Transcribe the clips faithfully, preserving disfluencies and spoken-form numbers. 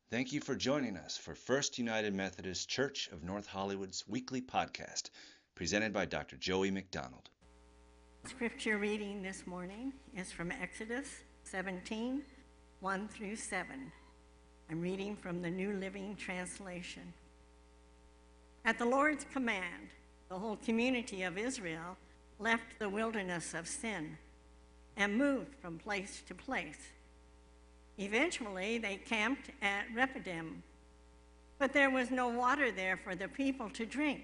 Thank you for joining us for First United Methodist Church of North Hollywood's weekly podcast, presented by Doctor Joey McDonald. Scripture reading this morning is from Exodus seventeen, one through seven. I'm reading from the New Living Translation. At the Lord's command, the whole community of Israel left the wilderness of Sin and moved from place to place. Eventually, they camped at Rephidim, but there was no water there for the people to drink.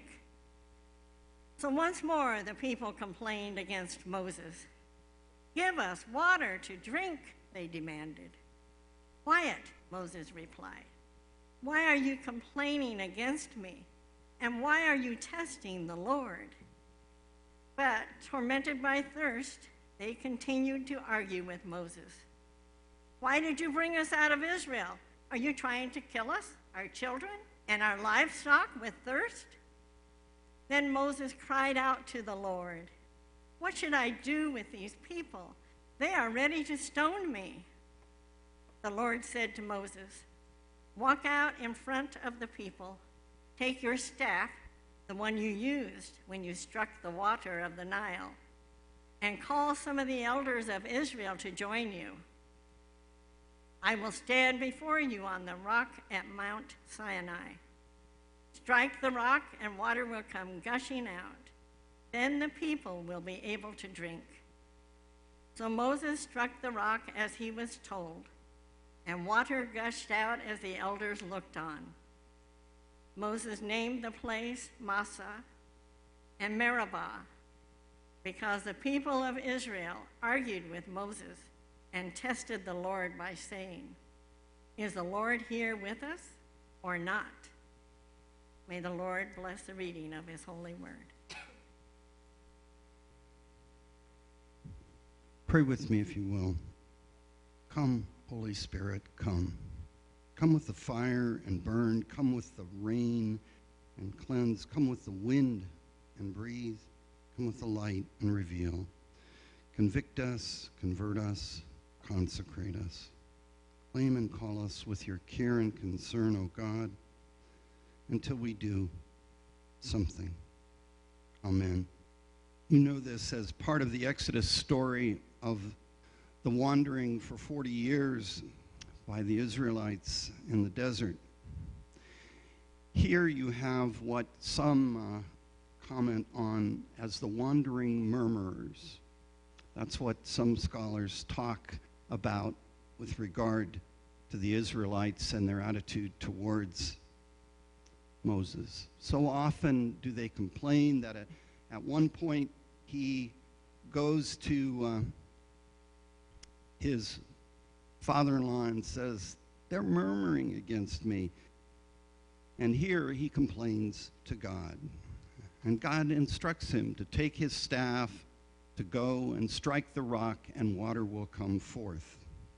So once more, the people complained against Moses. "Give us water to drink," they demanded. "Quiet," Moses replied. "Why are you complaining against me? And why are you testing the Lord?" But tormented by thirst, they continued to argue with Moses. "Why did you bring us out of Israel? Are you trying to kill us, our children, and our livestock with thirst?" Then Moses cried out to the Lord, "What should I do with these people? They are ready to stone me." The Lord said to Moses, "Walk out in front of the people. Take your staff, the one you used when you struck the water of the Nile, and call some of the elders of Israel to join you. I will stand before you on the rock at Mount Sinai. Strike the rock and water will come gushing out. Then the people will be able to drink." So Moses struck the rock as he was told, and water gushed out as the elders looked on. Moses named the place Massah and Meribah because the people of Israel argued with Moses and tested the Lord by saying, "Is the Lord here with us or not?" May the Lord bless the reading of his holy word. Pray with me if you will. Come, Holy Spirit, come. Come with the fire and burn. Come with the rain and cleanse. Come with the wind and breathe. Come with the light and reveal. Convict us, convert us, consecrate us. Claim and call us with your care and concern, O God, until we do something. Amen. You know this as part of the Exodus story of the wandering for forty years by the Israelites in the desert. Here you have what some uh, comment on as the wandering murmurers. That's what some scholars talk about with regard to the Israelites and their attitude towards Moses. So often do they complain that at, at one point he goes to uh, his father-in-law and says, "They're murmuring against me." And here he complains to God. And God instructs him to take his staff, to go and strike the rock, and water will come forth.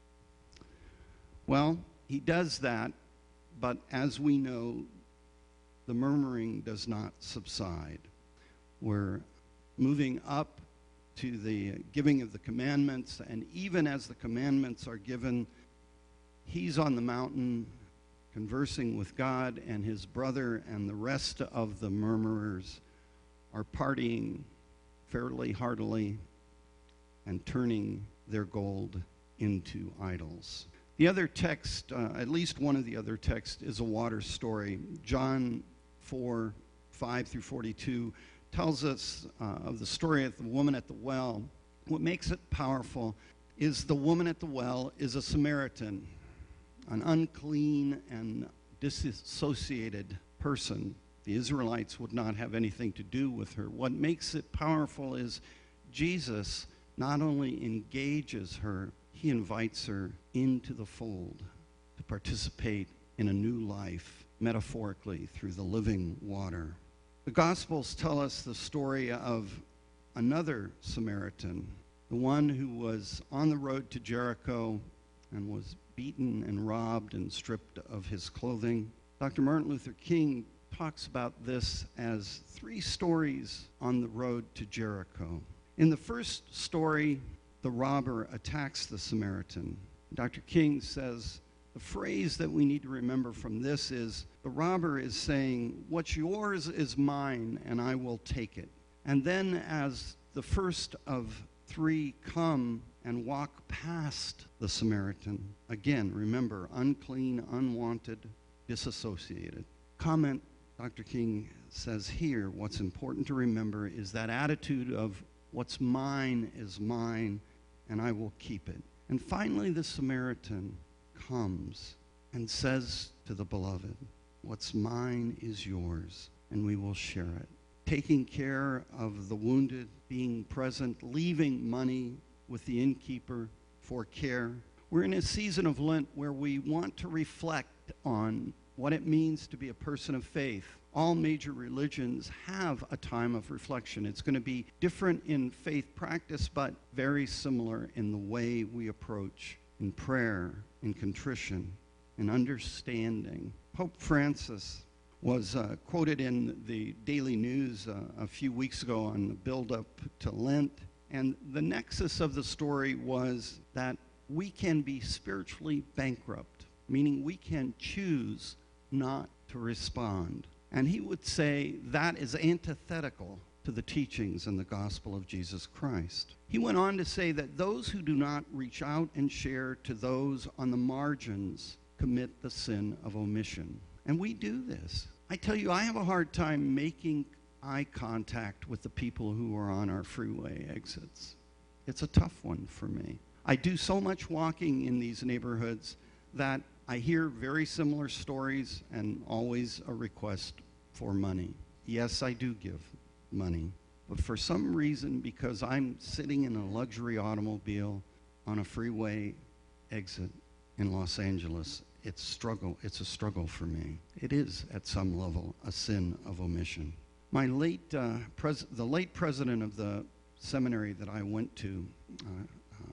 Well, he does that, but as we know, the murmuring does not subside. We're moving up to the giving of the commandments, and even as the commandments are given, he's on the mountain conversing with God, and his brother and the rest of the murmurers are partying fairly heartily and turning their gold into idols. The other text, uh, at least one of the other texts, is a water story. John four, five through forty-two tells us uh, of the story of the woman at the well. What makes it powerful is the woman at the well is a Samaritan, an unclean and disassociated person. The Israelites would not have anything to do with her. What makes it powerful is Jesus not only engages her, he invites her into the fold to participate in a new life, metaphorically, through the living water. The Gospels tell us the story of another Samaritan, the one who was on the road to Jericho and was beaten and robbed and stripped of his clothing. Doctor Martin Luther King talks about this as three stories on the road to Jericho. In the first story, the robber attacks the Samaritan. Doctor King says The phrase that we need to remember from this is the robber is saying, what's yours is mine, and I will take it. And then as the first of three come and walk past the Samaritan, again, remember, unclean, unwanted, disassociated. Comment, Doctor King says here, what's important to remember is that attitude of what's mine is mine, and I will keep it. And finally, the Samaritan comes and says to the beloved, what's mine is yours, and we will share it. Taking care of the wounded, being present, leaving money with the innkeeper for care. We're in a season of Lent where we want to reflect on what it means to be a person of faith. All major religions have a time of reflection. It's going to be different in faith practice, but very similar in the way we approach in prayer, in contrition, in understanding. Pope Francis was uh, quoted in the Daily News uh, a few weeks ago on the build-up to Lent, and the nexus of the story was that we can be spiritually bankrupt, meaning we can choose not to respond. And he would say that is antithetical to the teachings and the gospel of Jesus Christ. He went on to say that those who do not reach out and share to those on the margins commit the sin of omission. And we do this. I tell you, I have a hard time making eye contact with the people who are on our freeway exits. It's a tough one for me. I do so much walking in these neighborhoods that I hear very similar stories and always a request for money. Yes, I do give money, but for some reason, because I'm sitting in a luxury automobile on a freeway exit in Los Angeles, it's struggle. It's a struggle for me. It is, at some level, a sin of omission. My late, uh, pres- the late president of the seminary that I went to, uh, uh,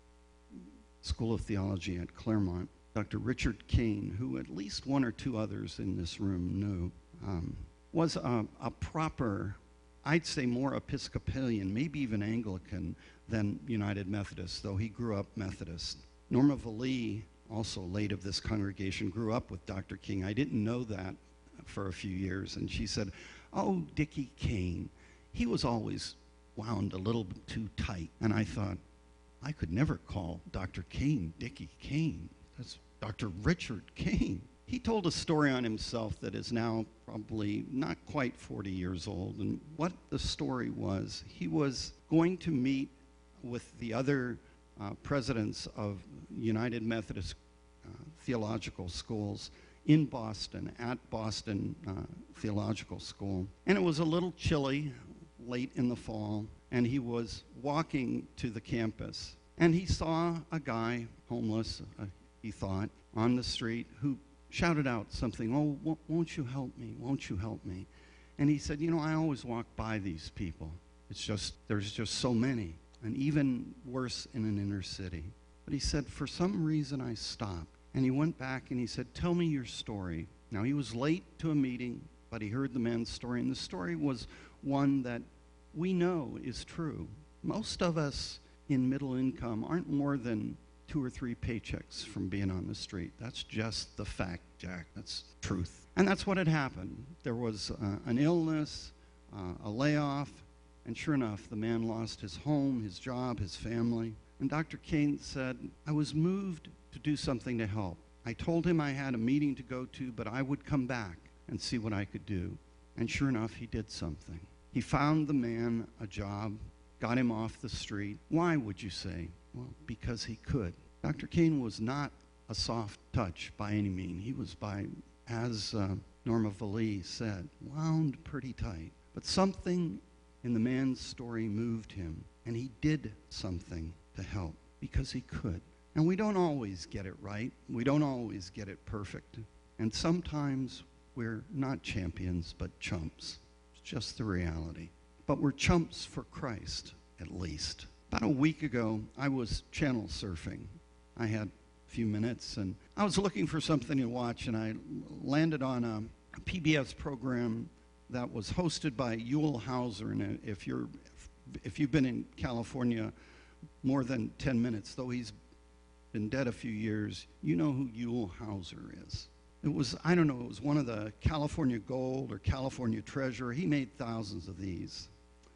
School of Theology at Claremont, Doctor Richard Kane, who at least one or two others in this room knew, um, was a, a proper, I'd say more Episcopalian, maybe even Anglican than United Methodist, though he grew up Methodist. Norma Vallee, also late of this congregation, grew up with Doctor King. I didn't know that for a few years, and she said, oh, Dickie Kane, he was always wound a little bit too tight. And I thought, I could never call Doctor Kane Dickie Kane. That's Doctor Richard Kane. He told a story on himself that is now probably not quite forty years old. And what the story was, he was going to meet with the other uh, presidents of United Methodist uh, theological schools in Boston, at Boston uh, Theological School. And it was a little chilly, late in the fall, and he was walking to the campus. And he saw a guy, homeless, uh, he thought, on the street, who shouted out something, oh, w- won't you help me, won't you help me? And he said, you know, I always walk by these people. It's just, there's just so many, and even worse in an inner city. But he said, for some reason I stopped. And he went back and he said, tell me your story. Now, he was late to a meeting, but he heard the man's story, and the story was one that we know is true. Most of us in middle income aren't more than two or three paychecks from being on the street. That's just the fact, Jack. That's truth. And that's what had happened. There was uh, an illness, uh, a layoff, and sure enough, the man lost his home, his job, his family. And Doctor Kane said, I was moved to do something to help. I told him I had a meeting to go to, but I would come back and see what I could do. And sure enough, he did something. He found the man a job, got him off the street. Why, would you say? Well, because he could. Doctor Kane was not a soft touch by any means. He was, by, as uh, Norma Vallee said, wound pretty tight. But something in the man's story moved him, and he did something to help because he could. And we don't always get it right. We don't always get it perfect. And sometimes we're not champions, but chumps. It's just the reality. But we're chumps for Christ, at least. About a week ago, I was channel surfing. I had a few minutes, and I was looking for something to watch, and I landed on a, a P B S program that was hosted by Ewell Hauser. And if you're, if you've been in California more than ten minutes, though he's been dead a few years, you know who Ewell Hauser is. It was, I don't know, it was one of the California Gold or California Treasure. He made thousands of these.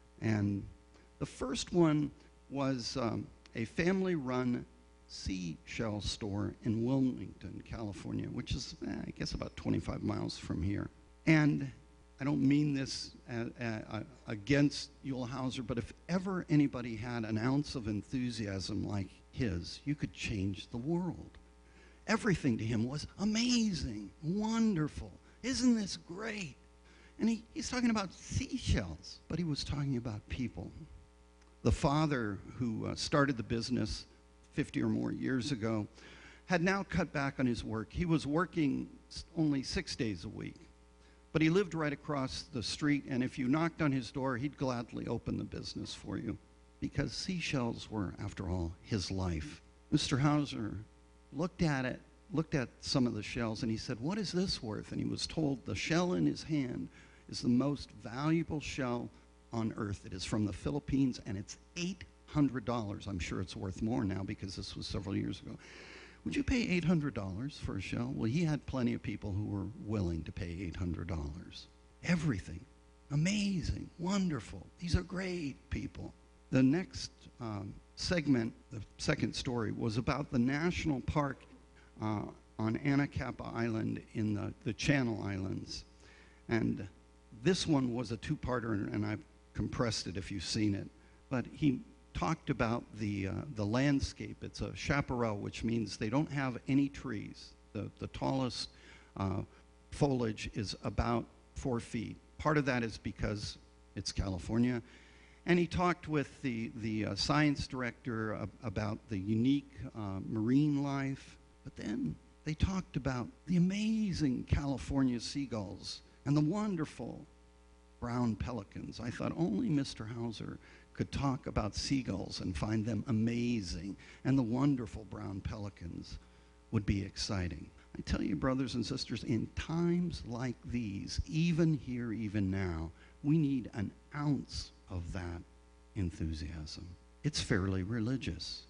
And the first one was um, a family-run seashell store in Wilmington, California, which is, eh, I guess, about twenty-five miles from here. And I don't mean this uh, uh, against Ewell Hauser, but if ever anybody had an ounce of enthusiasm like his, you could change the world. Everything to him was amazing, wonderful. Isn't this great? And he, he's talking about seashells, but he was talking about people. The father who uh, started the business fifty or more years ago had now cut back on his work. He was working only six days a week, but he lived right across the street, and if you knocked on his door, he'd gladly open the business for you, because seashells were, after all, his life. Mister Hauser looked at it, looked at some of the shells, and he said, "What is this worth?" And he was told the shell in his hand is the most valuable shell on earth. It is from the Philippines, and it's eight hundred dollars. I'm sure it's worth more now because this was several years ago. Would you pay eight hundred dollars for a shell? Well, he had plenty of people who were willing to pay eight hundred dollars. Everything. Amazing. Wonderful. These are great people. The next um, segment, the second story, was about the national park uh, on Anacapa Island in the, the Channel Islands. And this one was a two-parter, and I've compressed it if you've seen it. But he talked about the, uh, the landscape. It's a chaparral, which means they don't have any trees. The, the tallest uh, foliage is about four feet. Part of that is because it's California. And he talked with the, the uh, science director ab about the unique uh, marine life. But then they talked about the amazing California seagulls and the wonderful brown pelicans. I thought only Mister Hauser could talk about seagulls and find them amazing, and the wonderful brown pelicans would be exciting. I tell you, brothers and sisters, in times like these, even here, even now, we need an ounce of that enthusiasm. It's fairly religious.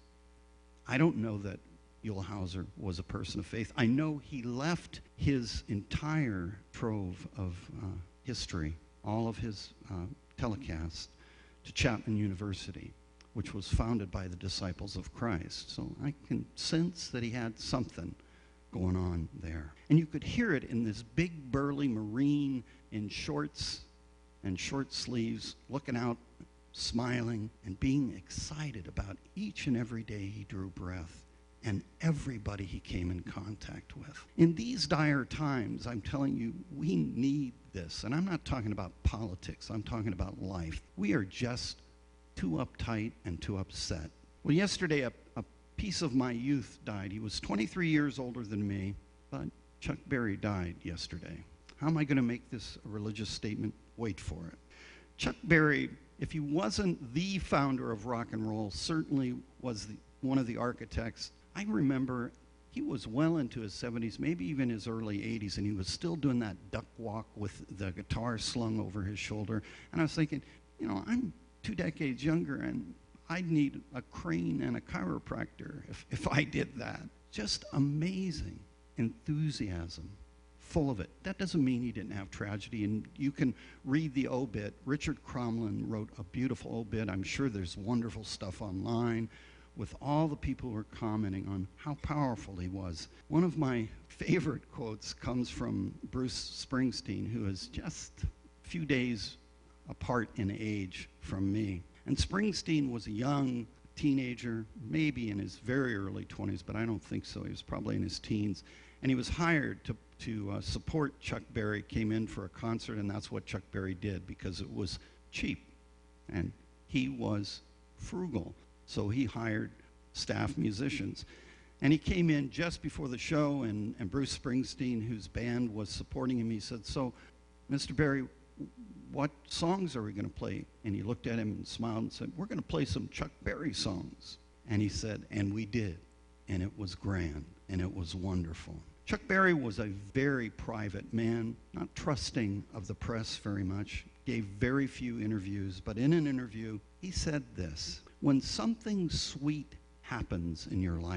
I don't know that Ewell Hauser was a person of faith. I know he left his entire trove of uh, history, all of his uh, telecasts, to Chapman University, which was founded by the disciples of Christ. So I can sense that he had something going on there. And you could hear it in this big burly Marine in shorts and short sleeves, looking out, smiling, and being excited about each and every day he drew breath and everybody he came in contact with. In these dire times, I'm telling you, we need this. And I'm not talking about politics. I'm talking about life. We are just too uptight and too upset. Well, yesterday, a, a piece of my youth died. He was twenty-three years older than me, but Chuck Berry died yesterday. How am I going to make this a religious statement? Wait for it. Chuck Berry, if he wasn't the founder of rock and roll, certainly was the, one of the architects. I remember he was well into his seventies, maybe even his early eighties, and he was still doing that duck walk with the guitar slung over his shoulder. And I was thinking, you know, I'm two decades younger, and I'd need a crane and a chiropractor if, if I did that. Just amazing enthusiasm, full of it. That doesn't mean he didn't have tragedy, and you can read the obit. Richard Cromlin wrote a beautiful obit. I'm sure there's wonderful stuff online with all the people who are commenting on how powerful he was. One of my favorite quotes comes from Bruce Springsteen, who is just a few days apart in age from me. And Springsteen was a young teenager, maybe in his very early twenties, but I don't think so. He was probably in his teens. And he was hired to, to uh, support Chuck Berry, came in for a concert, and that's what Chuck Berry did because it was cheap. And he was frugal. So he hired staff musicians. And he came in just before the show, and, and Bruce Springsteen, whose band was supporting him, he said, "So, Mister Berry, what songs are we going to play?" And he looked at him and smiled and said, "We're going to play some Chuck Berry songs." And he said, and we did. And it was grand, and it was wonderful. Chuck Berry was a very private man, not trusting of the press very much, gave very few interviews, but in an interview, he said this: "When something sweet happens in your life,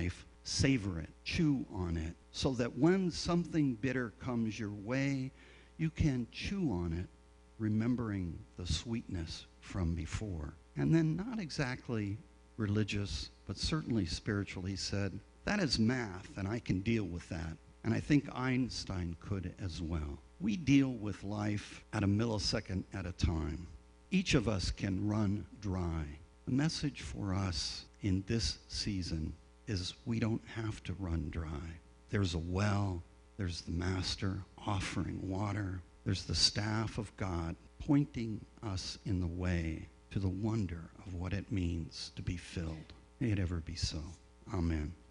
savor it, chew on it, so that when something bitter comes your way, you can chew on it, remembering the sweetness from before. And then, not exactly religious, but certainly spiritual, he said, that is math, and I can deal with that. And I think Einstein could as well. We deal with life at a millisecond at a time. Each of us can run dry. The message for us in this season is we don't have to run dry. There's a well, there's the master offering water, there's the staff of God pointing us in the way to the wonder of what it means to be filled. May it ever be so. Amen.